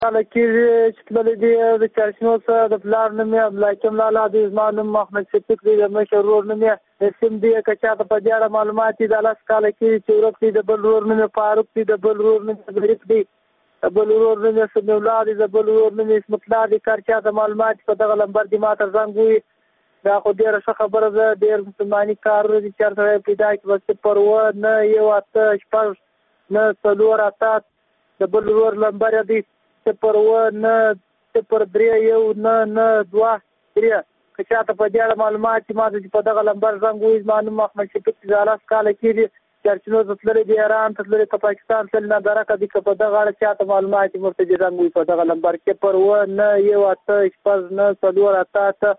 کاله کېږي چې تللی دی د چارچنو څخه د پلار نوم یې عبدالحکیم لالا دی، زما نوم محمد شفیق دی، د مشر ورور نوم یې نسیم دی. که چاته په دې اړه معلومات دي دا 10 کاله کېږي چې ورک دی. د بل ورور نوم یې فاروق دی، د بل ورور نوم یې ظریف دی، د بل ورور نوم یې سمیع الله دی، د بل ورور نوم یې اسمت الله دی. که چاته معلومات په دغه نمبر دې ما ته زنګ ووهي. دا خو ډېره ښه خبره ده. ډېر مسلماني کارونه دي چې هر سړی پیدا کړي. 0 9 1 8 6 9 4 8 د بل ورور نمبر دی 0 9 0 3 1 9 9 2 3. که چاته په دې اړه معلومات دي ما ته په دغه نمبر زنګ ووهي. زما نوم محمد شفیق دی، 10 کاله کېږي. چارچنو ته تللی دی، ایران ته تللی، په پاکستان تللی، نادرکه دي. که په دغه اړه چاته معلومات دي ورته دې زنګ ووهي په دغه نمبر 0 9 1 8 6 9 4 8 8.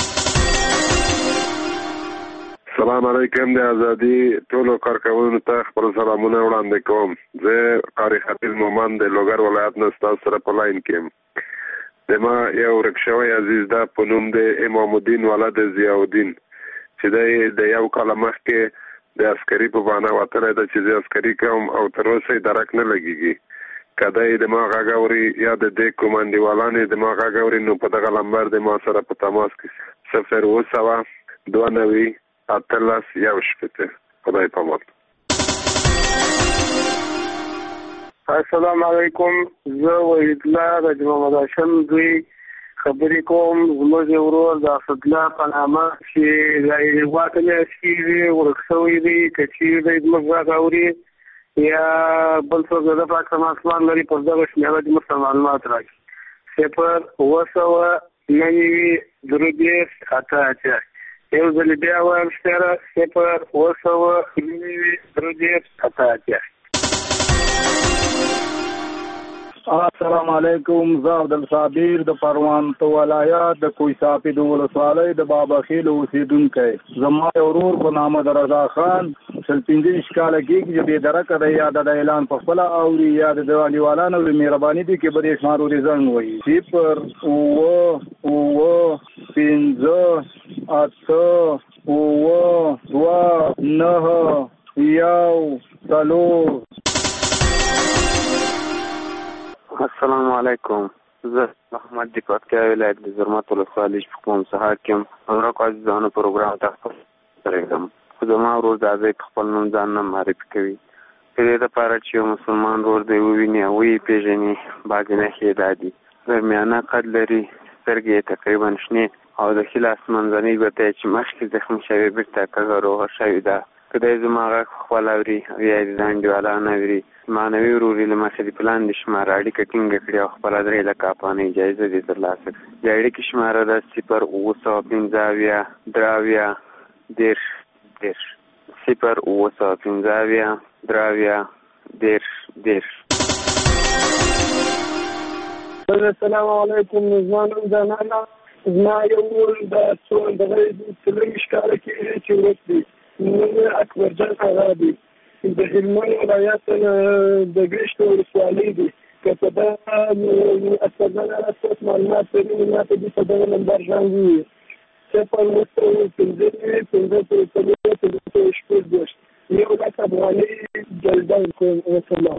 سلام علیکم. د ازادي ټولو کارکوونکو ته خپل سلامونه وړاندې کوم. زه قاری خطیب مومن د لوګر ولایت نه ستاسو سره په لاین کې یم. د ما یو ورک شوی عزیز ده په نوم د امام الدین ولد ضیاء الدین چې د یو کال مخکې د عسکري په بانه وتلی ده چې زه عسکري کوم او تر اوسه یې درک نه لګېږي. که دی د ما غږ اوري یا د دې کومندیوالان یې د ما غږ اوري نو په دغه نمبر د ما سره په تماس کې 0 2 9 اتلس یو شپته. خدای پامان. السلام علیکم. زه وحید الله د محمد هاشم دوی خبرې کوم. زموږ ورور د اسدالله په نامه چې د واکلي اسکیږي ورک شوی دی. که چېرې دی زموږ غږ اوري یا بل څوک د پاک اسمان لري پر دغه شمېره دې موږ ته معلومات راکړي. 0 9 9 8 8. یو ځل بیا وایم شمېره 0 9 8 8. السلام علیکم. زه عبدالصابر د پروان ولایت د کوی صافي د ولسوالۍ د بابا خیل اوسیدونکی. زما یو ورور په نامه د رضا خان 15 کاله کېږي چې بې درکه دی، یا د اعلان په خپله اوري یا د دیوالوالانو د مهرباني دي کې به دې شمار ورې زنګ وهي. 0 5 8 9 1 السلام علیکم. زه محمد د پکتیا ولایت د زرمت ولسوالۍ کوم سهار کې ورکو عزیزانو پروګرام ته درېږم. خو زما ورور د ازۍ په خپل نوم ځان نه معرفي کوي. د دې لپاره چې یو مسلمان ورور دی وویني او ویې پېژني. بعضې نښې یې دا دي: درمیانه قد لري، سترګې یې تقریبا شنې او د ښي لاس منځنۍ ګوته یې چې مخکې زخمي شوې بېرته کږه روغه شوې ده. که دی زما غږ خپل اوري او یا یې د ځان انډیوالان اوري، معنوي ورور یې له مخې د پلان د شماره اړیکه ټینګه کړي او خپله 3 لکه افغانۍ جایزه دې ترلاسه کړي. د اړیکې شماره ده 0 915 10 0 915 10. السلام علیکم. زما نوم جانانه. زما یو ورور د څلوېښت کاله کېږي چې ورک دی. نوم یې اکبرجان آغا دی. د هلمند ولایت د ګرشت ولسوالۍ دی. که په دغه اساسات معلومات لري نو ما ته دې په دغه نمبر زنګ ووهي. 0 1 لک افغانۍ جایزه ورکوم. وسلام.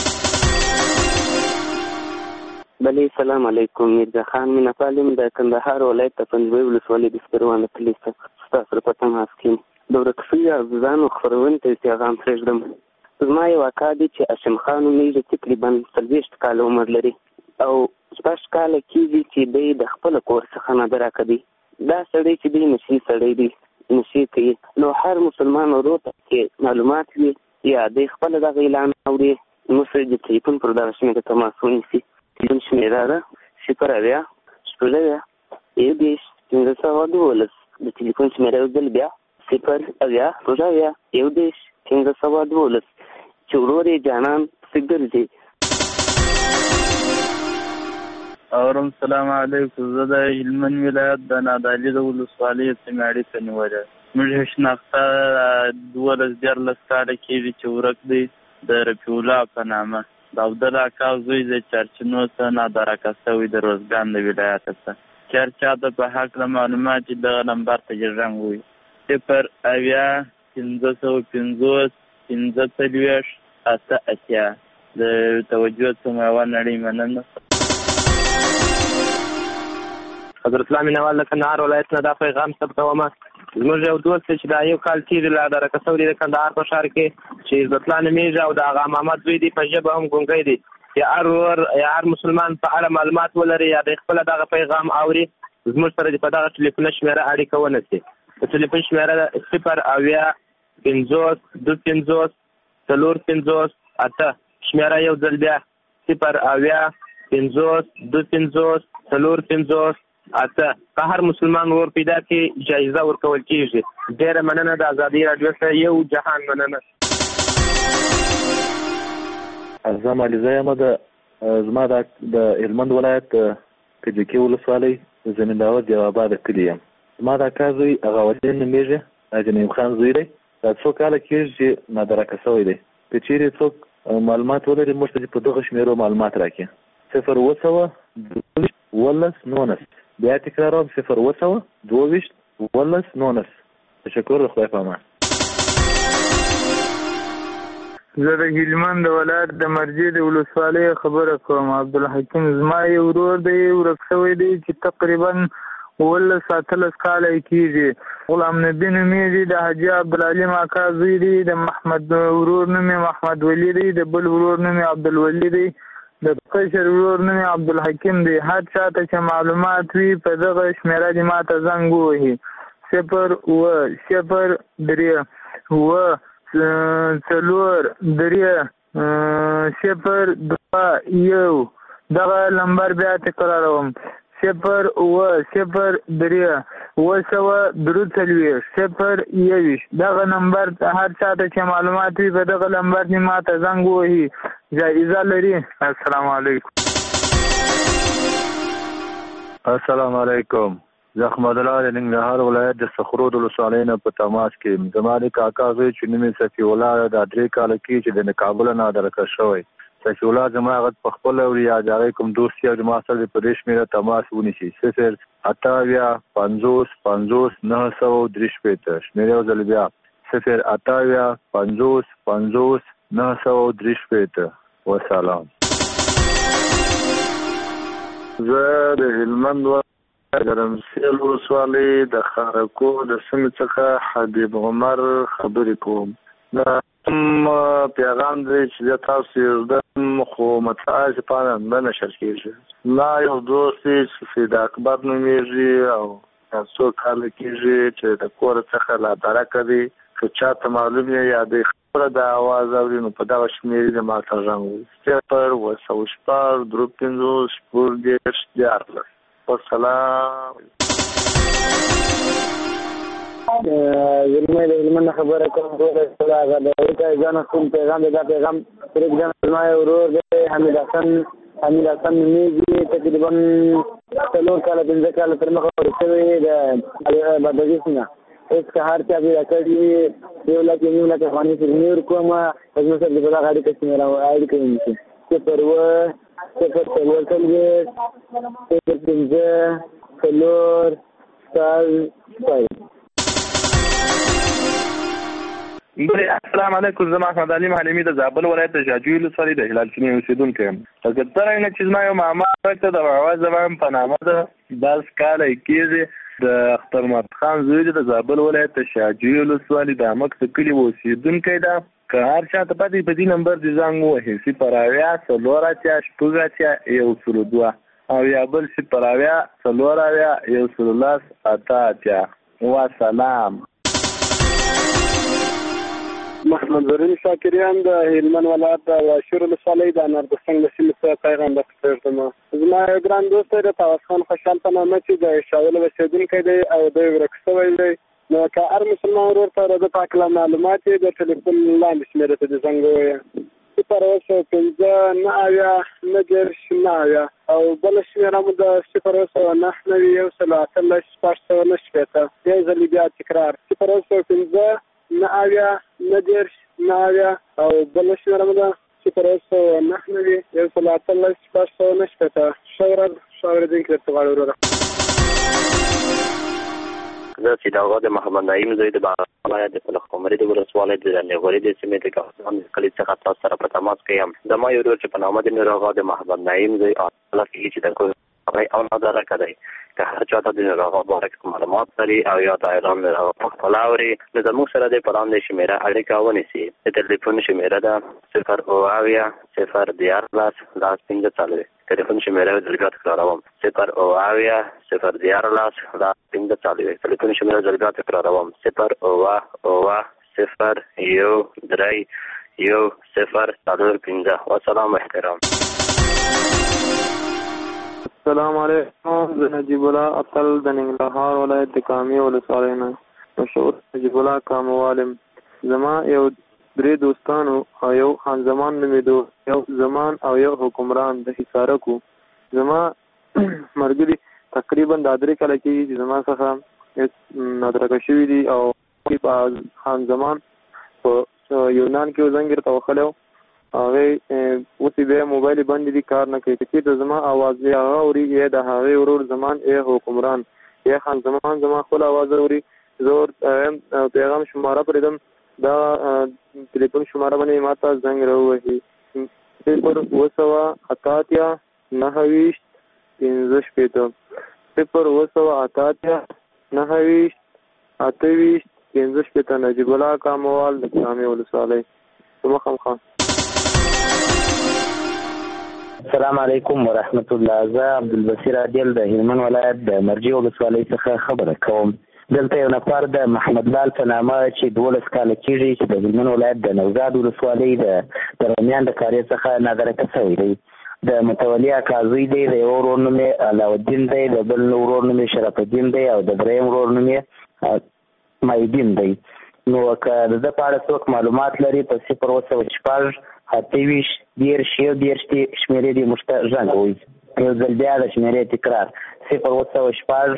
بلې سلام علیکم. میرزا خان مینا پالم د کندهار ولایت د پنجوي ولسوالۍ د سپروان د کلي څخه ستاسو سره په تماس کې د ورک شوي عزیزانو خپرونې ته پیغام پرېږدم. زما یو اکا دی چې هاشم خان نومیږي، تقریبا 40 کاله عمر لري او 14 کاله کېږي چې دی د خپل کور څخه نادرکه دی. دا سړی چې دی نشي سړی دی، نشي کوي. نو هر مسلمان ورور ته چې معلومات وي یا دی خپله دغه اعلان اوري نو سړی د ټلیفون پر دغه شمېره تماس ونیسي. ټلیفون شمېره ده 0 8 11 1512. د ټلیفون شمېره یو ځل بیا 0 8 11 1512 چې ورور یې جانان پسې ګرځي. اورم. سلام علیکم. زه د هلمند ولایت د نادعلي د ولسوالۍ څماړي ته نیولې. موږ شناخته 12 کاله کېږي چې ورک دی د رفیع الله په نامه. د عبدالله اکا زوی د چارچنو څخه نادرکه شوی د روزګان د ولایت څخه. که هر چاته په هکله معلومات چې دغه نمبر ته دې زنګ ووهي. 0 8 550 15 8 8. د توجه څخه یوه نړۍ مننه. حضرت الله مینوال د کندهار ولایت نه دا پیغام ثبتومه. زموږ یو دوست چې دا یو کال تېر لا درکه شوی د کندهار په ښار کې چې عزت الله نومیږي او د هغه محمد زوی دی په ژبه هم ګونګی دی. یا هر مسلمان په اړه معلومات ولري یا د خپل دغه پیغام اوري زموږ سره په دغه ټلیفون شمیره اړیکه ونیسي. د ټلیفون شمیره 080252548 شمیره یو ځل بیا 080252548 که هر مسلمان ور پیدا کې جایزه ورکول کېږي. ډېره مننه. د ازادي راډیو سره یو جهان مننه. زما علیزه یم زما د هلمند ولایت کجکي ولسوالۍ زمینداور یو آباده کلي یم. زما د اکا زوی غوالین نومیږي حاجي نعیم خان زوی دی. دا څو کاله کېږي چې نادرکه شوی دی. که چېرې څوک معلومات ولري موږ ته په دغه شمېرو معلومات راکړي. 0 بیا تکراروم 0 تشکر. خدای پامان. زه د هلمند ولایت د مرجې د ولسوالۍ خبره کوم. عبدالحکیم زما یو ورور دی ورک شوی دی چې تقریبا 18 کاله کېږي. غلام نبي نومیږي. د حاجي عبدالعلیم اکا زوی دی. د محمد ورور نوم یې محمد ولی دی. د بل ورور نوم یې عبدالولي دی. د قشر ورور نوم یې عبدالحکیم دی. هر چاته چې معلومات وي په دغه شمیره دې ماته زنګ ووهي. 0 دغه نمبر بیا تکراروم 0 دغه نمبر هر چاته چې معلومات وي په دغه نمبر دې ماته زنګ ووهي. جایزه لري. السلام علیکم. السلام علیکم. زه احمد الله د ننګرهار ولایت د صخرود ولسوالۍ نه په تماس کې یم. زما د کاکا زوی چې نوم یې صفي الله د 3 کاله کې چې د کابل نه نادرکه شوی. صفي الله زما هغه په خپل اوري یا د هغې کوم دوست یا زما سره په دې شمېره تماس ونیسي. 058505903 شمېره یو ځل بیا 058505903. وسلام. زه د هلمند ګرمسیل ولسوالۍ د خارکو د سیمې څخه حبیب عمر خبرې کوم. پیغام دی چې زه تاسو یوزدم خو مطلع چې پانه نه نشر کېږي. ما یو دوست دی چې سید اکبر نومیږي او څو کاله کېږي چې د کور څخه لا درکه دی. که چاته معلوم یې یا د خبره د اواز اوري نو په دغه شمېرې د ماته غږ وي 0 والسلام. زلمه د هلمند خبره کوم. هغه د ځان کوم پیغام دی. دا پیغام پرېږدم. زما یو ورور دی حمید حسن نومیږي. تقریبا 4 کاله 5 کاله تر مخه ورسوی د بادغیس نه. هېڅ که هر چا پیدا کړي 1 لک 1 لک افغانۍ فرمې ورکوم. زموږ سره په دغه اړیکه ونیسي 0 السلام علیکم. زما احمد علیم حلیمي د زابل ولایت د شاجوی ولسوالۍ د هلال چینې اوسېدونکی یم. که څه رنګه چې زما یو ماما ته د اواز زبان په نامه ده 10 کاله کېږي. د اختر مات خان زوی د زابل ولایت د شاجوی ولسوالۍ د امک د کلي اوسېدونکی ده. که هر چا ته پاتې په دې نمبر دې زنګ ووهي 0 او یا بل 0 وسلام. محمد زرین شاکریان د هلمند ولایت د واشیر ولسوالۍ د انارګل د سیمې څخه پیغام درکوم. زما یو ګران دوست دی طاووس خان خوشحال په نامه چې د شاول اوسېدونکی دی او دی ورک شوی دی. نو که هر مسلمان ورور ته د پاک له معلومات یې د ټلیفون لاندې شمېرې ته د زنګ ووایه 0 او بله شمېره مو د 0 یو ځل بیا تکرار 0 او بله شمېره مو د 0 شاوردونکي درته غواړي وروره. زه سید آغا د محمد نعیم زوی د ولایت د پلخ قمري د ولسوالۍ د نیغوري د سیمې د کافران د کلي څخه تاسو سره په تماس کې یم. زما یو ورور چې په نامه د میر آغا د محمد نعیم زوی الله چې د کوي او نادرکه دی که هر چا ته د هغه باره کې معلومات لري او یا د اعلان د هغه پخپله اوري نو زموږ سره د په لاندې شمېره اړیکه ونیسي. د ټلیفون شمېره ده 0 ټلیفون شمېره یې ځل بیا تکراروم 0 ټلیفون شمېره ځل بیا تکراروم 0 والسلام احترام. السلام علیکم. زه نجیب الله اتل د ننګرهار ولایت د کامې ولسوالۍ نه مشهور نجیب الله کاموالم. زما یو 3 دوستانو او یو خان زمان نومېدو یو زمان او یو حکمران د حصارکو. زما مرګري تقریبا د 3 کاله کې زما څخه نادرکه شوي دي او خان زمان په یونان کې زنګر ته وخلو هغه اوس به موبایل باندې دي کار نه کوي چې د زما आवाज یې هغه اوري یې د هغه ورور زمان یې حکمران یې خان زمان زما خپل आवाज اوري زور پیغام شماره پردم دا ټلیفون شماره باندې ماته زنګ راوهي 0 نجیب الله کاموال د کامې ولسوالۍ مخامخ. السلام علیکم ورحمت الله. زه عبدالبصیر عادل د هلمند ولایت د مرجې ولسوالۍ څخه خبره کوم. دلته یو نفر د محمد لال په نامه چې 12 کاله کېږي چې د هلمند ولایت د نوزاد ولسوالۍ د درمیان د کارې څخه نادرکه شوی دی. د متولي اکا زوی دی. د یو ورور نوم یې علاءالدین دی، د بل ورور نوم یې شرف الدین دی او د دریم ورور نوم یې مایدین دی. نو که د ده په اړه څوک معلومات لري په 0 28 شمېرې دې موږ ته غږ ووایي. یو ځل بیا د شمېرې تکرار 0 28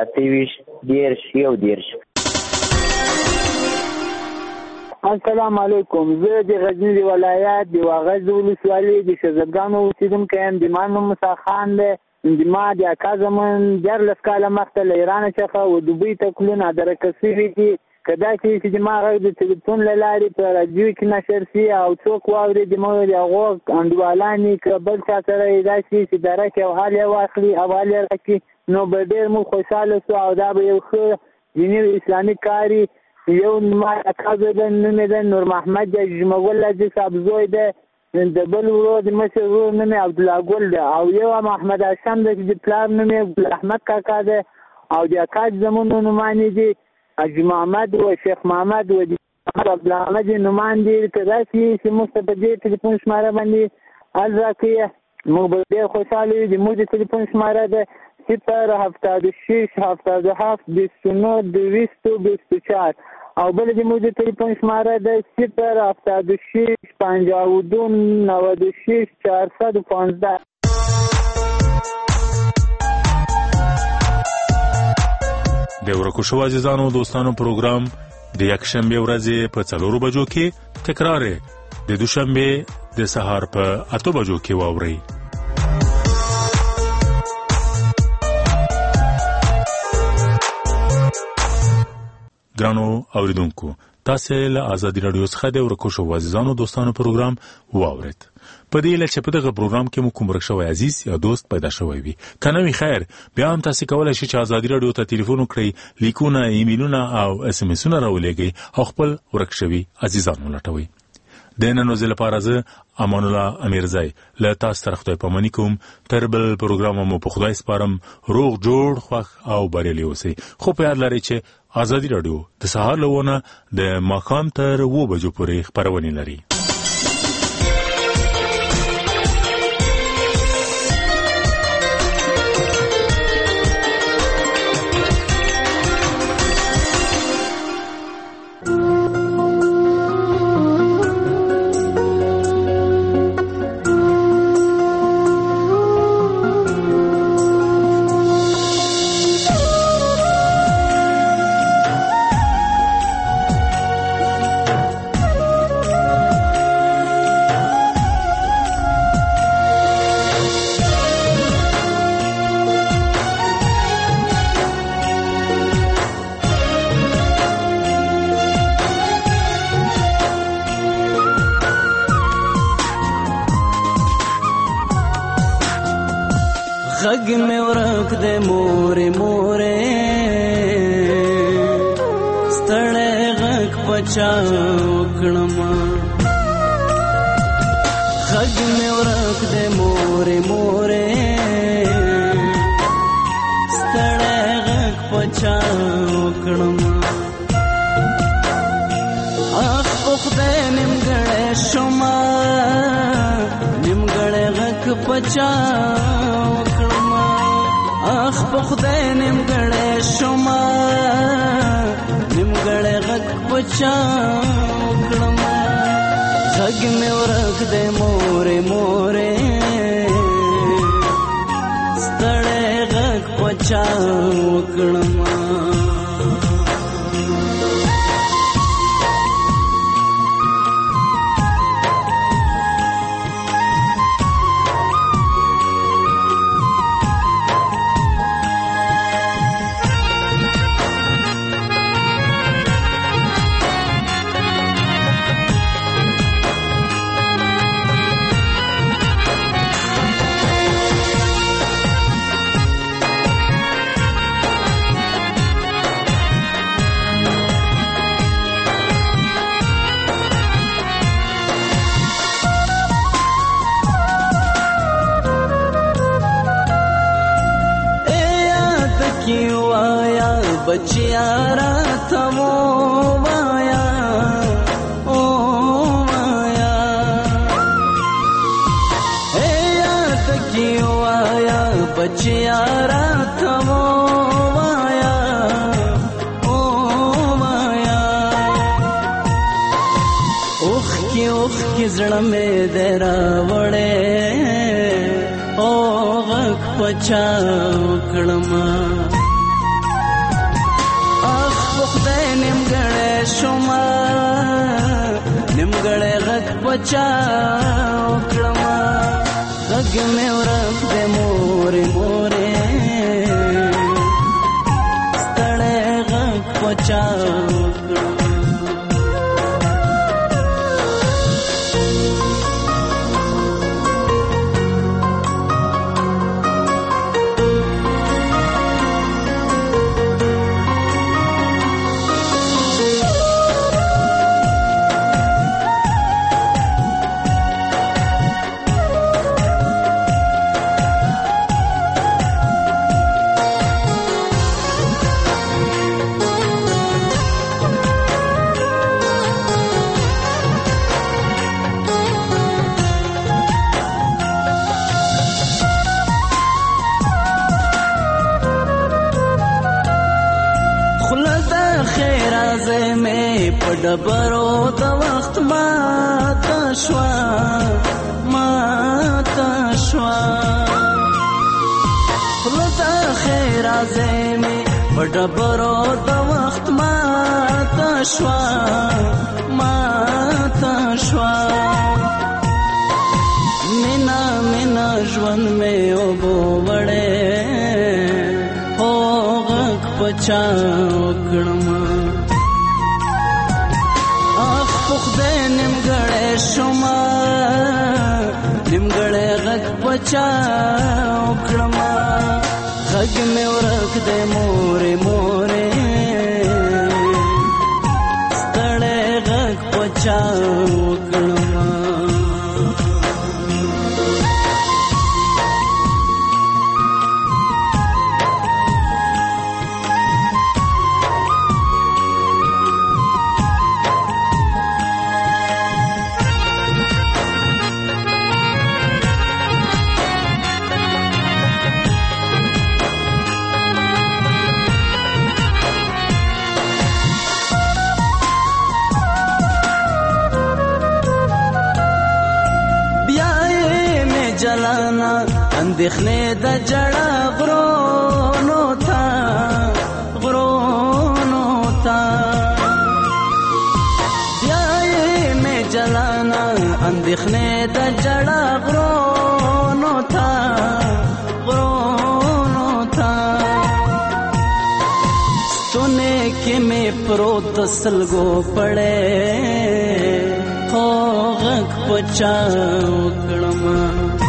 السلام علیکم. زه د غزني ولایت د واغظ ولسوالۍ د شزدګانو اوسېدونکی یم. د ما نوم موسی خان دی. د ما د اکا زمون 14 کاله مخکې له ایران څخه و دوبۍ ته کلونه نادرکه شوي دي. که دا چې د ما غږ د تلیفون له لارې په راډیو کې نشر شي او څوک واوري د مو د هغو انډوالانې که بل چا سره یې داسې چې درک یو حال یې واخلي او حال یې راکړي نو به ډېر موږ خوشحاله شو او دا به یو ښه دیني اسلامي کاري. یو ما اکا زوی دی نوم یې دی نور محمد دی، جمعګل عزیز صاحب زوی دی. د بل ورور د مشر ورور نوم یې عبدالله ګل دی او یو محمد هاشم دی چې د پلار نوم یې ګل احمد کاکا دی او د اکا زمون نومانې دي حاجي محمد و شیخ محمد و عبدالحمد نومان دي. که داسې چې موږ ته په دې تلیفون شماره باندې حل راکړي موږ به ډېر خوشحاله یو. د موږ د تلیفون شماره ده 076 77 29 224 او بل د موږ د تلیفون شماره ده 076 52 96 415. د ورکو شو عزیزانو دوستانو پروګرام د یکشنبه ورځې په 4 بجو کې تکرار د دوشنبه د سهار په 8 بجو کې واوري. ګرانو اوریدونکو تاسو له آزادي رادیو څخه د ورکو شو عزیزانو دوستانو پروګرام واورید. په دې لچ په دغه پروګرام کې مو کوم ورکشوي عزیز یا دوست پیدا شوی وي کنه وی خیر بیا هم تاسو کولای شئ چې آزادي رادیو ته ټلیفون وکړئ، لیکونه، ایمیلونه او اس ام اسونه راولېږئ او خپل ورکشوي عزیزانو لټوي. د نن ورځې لپاره زه امان الله امیرزای له تاسو سره خدای پاماني کوم. تر بل پروګرام مو په خدای سپارم. روغ جوړ خوښ او بریالي اوسئ. خو په یاد لرئ چې آزادي رادیو د سهار لونه د ماښام تر 2 بجو پورې خبرونه لري. غږ مې ورک دی مورې مورې ستړی غږ پچا وکړمه غږ مې ورک دی مورې مورې ستړی غږ پچا وکړمه اخ په خدای نیمګړی شومه نیمګړی غږ پچا وکړمه اخ په خدای نیمګړی شومه نیمګړی غږ پچا وکړمه غږ مې ورک دی مورې مورې ستړی غږ پچا وکړمه بچیارا تمو مایا او مایا اے یاد کیوں آیا بچیارا تمو مایا او مایا اوخ کی زړه مې درا وړې او غږ پچا وکړمه نیمګړی شومه نیمګړی غږ پچا وکړمه غږ مې ورک دی مورې مورې ستړی غږ پچا وکړمه ډبرو د وخت ماته شوه ماته شوه خوله د ښېرازۍ مې په ډبرو د وخت ماته شوه ماته شوه مینا مینا ژوند مې اوبو وړی هو غږ پچا وکړمه خدای نیمګړی شومه نیمګړی غږ پچا وکړمه غږ مې ورک دی مورې مورې ستړی غږ پچا وکړمه اندېښنې د جړه غرونو ته غرونو ته بیا یې مې جلانا اندېښنې د جړه غرونو ته غرونو ته ستونې کې مې پروت د سلګو پړې خو غږ پچا وکړمه